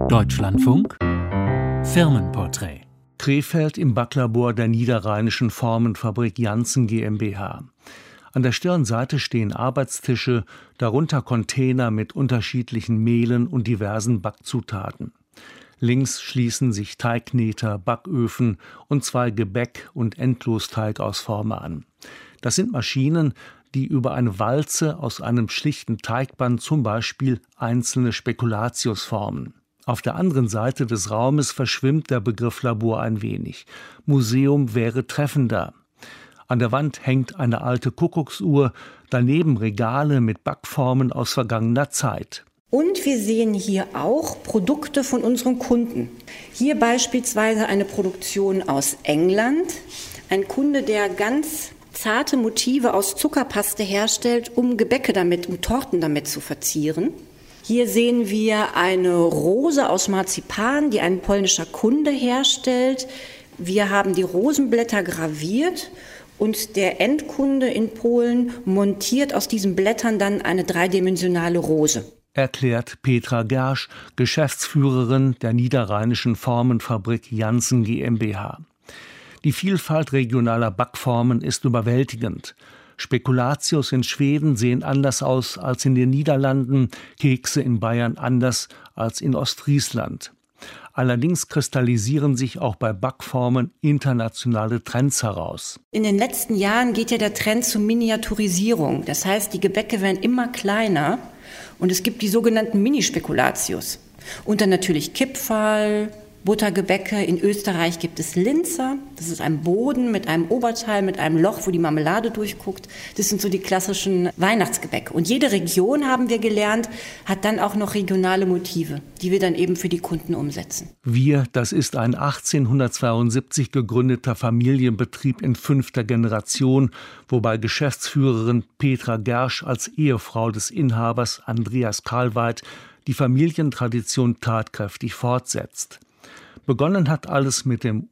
Deutschlandfunk Firmenporträt. Krefeld im Backlabor der Niederrheinischen Formenfabrik Janssen GmbH. An der Stirnseite stehen Arbeitstische, darunter Container mit unterschiedlichen Mehlen und diversen Backzutaten. Links schließen sich Teigkneter, Backöfen und 2 Gebäck- und Endlosteig-Ausformer an. Das sind Maschinen, die über eine Walze aus einem schlichten Teigband zum Beispiel einzelne Spekulatius formen. Auf der anderen Seite des Raumes verschwimmt der Begriff Labor ein wenig. Museum wäre treffender. An der Wand hängt eine alte Kuckucksuhr, daneben Regale mit Backformen aus vergangener Zeit. Und wir sehen hier auch Produkte von unseren Kunden. Hier beispielsweise eine Produktion aus England. Ein Kunde, der ganz zarte Motive aus Zuckerpaste herstellt, um Gebäcke damit, um Torten damit zu verzieren. Hier sehen wir eine Rose aus Marzipan, die ein polnischer Kunde herstellt. Wir haben die Rosenblätter graviert und der Endkunde in Polen montiert aus diesen Blättern dann eine dreidimensionale Rose. Erklärt Petra Gersch, Geschäftsführerin der Niederrheinischen Formenfabrik Janssen GmbH. Die Vielfalt regionaler Backformen ist überwältigend. Spekulatius in Schweden sehen anders aus als in den Niederlanden, Kekse in Bayern anders als in Ostfriesland. Allerdings kristallisieren sich auch bei Backformen internationale Trends heraus. In den letzten Jahren geht ja der Trend zur Miniaturisierung. Das heißt, die Gebäcke werden immer kleiner und es gibt die sogenannten Mini-Spekulatius. Und dann natürlich Kipferl, Buttergebäcke. In Österreich gibt es Linzer. Das ist ein Boden mit einem Oberteil, mit einem Loch, wo die Marmelade durchguckt. Das sind so die klassischen Weihnachtsgebäcke. Und jede Region, haben wir gelernt, hat dann auch noch regionale Motive, die wir dann eben für die Kunden umsetzen. Wir, das ist ein 1872 gegründeter Familienbetrieb in 5. Generation, wobei Geschäftsführerin Petra Gersch als Ehefrau des Inhabers Andreas Karlweit die Familientradition tatkräftig fortsetzt. Begonnen hat alles mit dem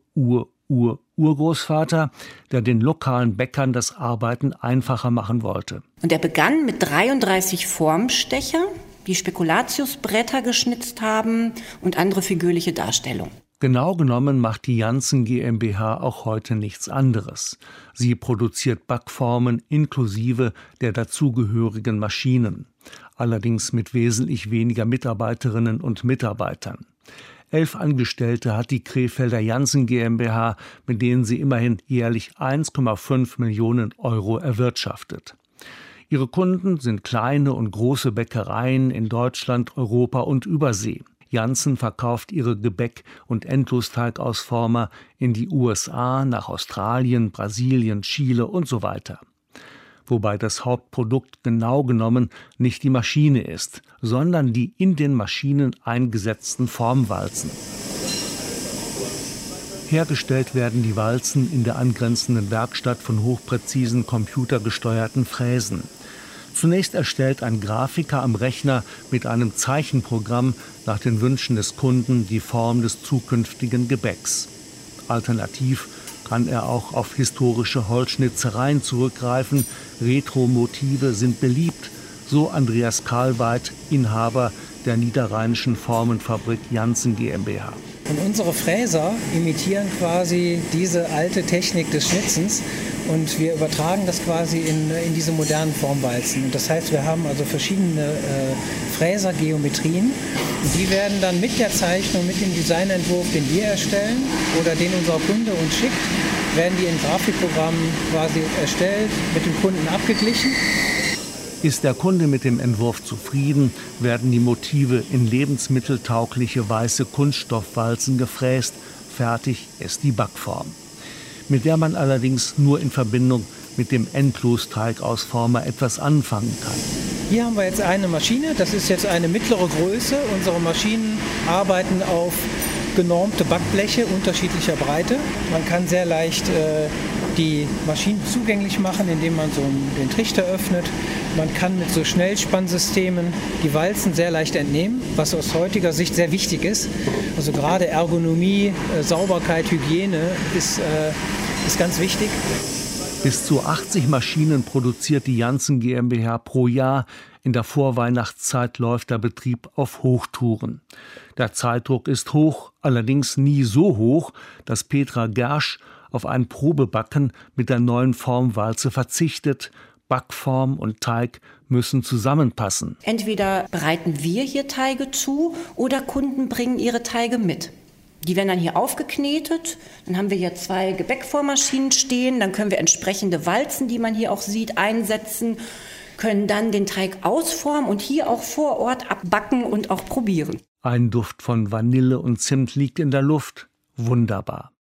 Urgroßvater, der den lokalen Bäckern das Arbeiten einfacher machen wollte. Und er begann mit 33 Formstecher, die Spekulatiusbretter geschnitzt haben und andere figürliche Darstellungen. Genau genommen macht die Janssen GmbH auch heute nichts anderes. Sie produziert Backformen inklusive der dazugehörigen Maschinen. Allerdings mit wesentlich weniger Mitarbeiterinnen und Mitarbeitern. 11 Angestellte hat die Krefelder Janssen GmbH, mit denen sie immerhin jährlich 1,5 Millionen Euro erwirtschaftet. Ihre Kunden sind kleine und große Bäckereien in Deutschland, Europa und Übersee. Janssen verkauft ihre Gebäck- und Endlosteigausformer in die USA, nach Australien, Brasilien, Chile und so weiter. Wobei das Hauptprodukt genau genommen nicht die Maschine ist, sondern die in den Maschinen eingesetzten Formwalzen. Hergestellt werden die Walzen in der angrenzenden Werkstatt von hochpräzisen computergesteuerten Fräsen. Zunächst erstellt ein Grafiker am Rechner mit einem Zeichenprogramm nach den Wünschen des Kunden die Form des zukünftigen Gebäcks. Alternativ kann er auch auf historische Holzschnitzereien zurückgreifen. Retro-Motive sind beliebt, so Andreas Karlweit, Inhaber der Niederrheinischen Formenfabrik Janssen GmbH. Und unsere Fräser imitieren quasi diese alte Technik des Schnitzens und wir übertragen das quasi in diese modernen Formwalzen. Und das heißt, wir haben also verschiedene Fräsergeometrien. Die werden dann mit der Zeichnung, mit dem Designentwurf, den wir erstellen oder den unser Kunde uns schickt, werden die in Grafikprogrammen quasi erstellt, mit dem Kunden abgeglichen. Ist der Kunde mit dem Entwurf zufrieden, werden die Motive in lebensmitteltaugliche weiße Kunststoffwalzen gefräst. Fertig ist die Backform, mit der man allerdings nur in Verbindung mit dem Endlosteigausformer etwas anfangen kann. Hier haben wir jetzt eine Maschine, das ist jetzt eine mittlere Größe. Unsere Maschinen arbeiten auf genormte Backbleche unterschiedlicher Breite. Man kann sehr leicht die Maschinen zugänglich machen, indem man so den Trichter öffnet. Man kann mit so Schnellspannsystemen die Walzen sehr leicht entnehmen, was aus heutiger Sicht sehr wichtig ist. Also gerade Ergonomie, Sauberkeit, Hygiene ist ganz wichtig. Bis zu 80 Maschinen produziert die Janssen GmbH pro Jahr. In der Vorweihnachtszeit läuft der Betrieb auf Hochtouren. Der Zeitdruck ist hoch, allerdings nie so hoch, dass Petra Gersch auf ein Probebacken mit der neuen Formwalze verzichtet. Backform und Teig müssen zusammenpassen. Entweder bereiten wir hier Teige zu oder Kunden bringen ihre Teige mit. Die werden dann hier aufgeknetet, dann haben wir hier 2 Gebäckformmaschinen stehen, dann können wir entsprechende Walzen, die man hier auch sieht, einsetzen, können dann den Teig ausformen und hier auch vor Ort abbacken und auch probieren. Ein Duft von Vanille und Zimt liegt in der Luft. Wunderbar.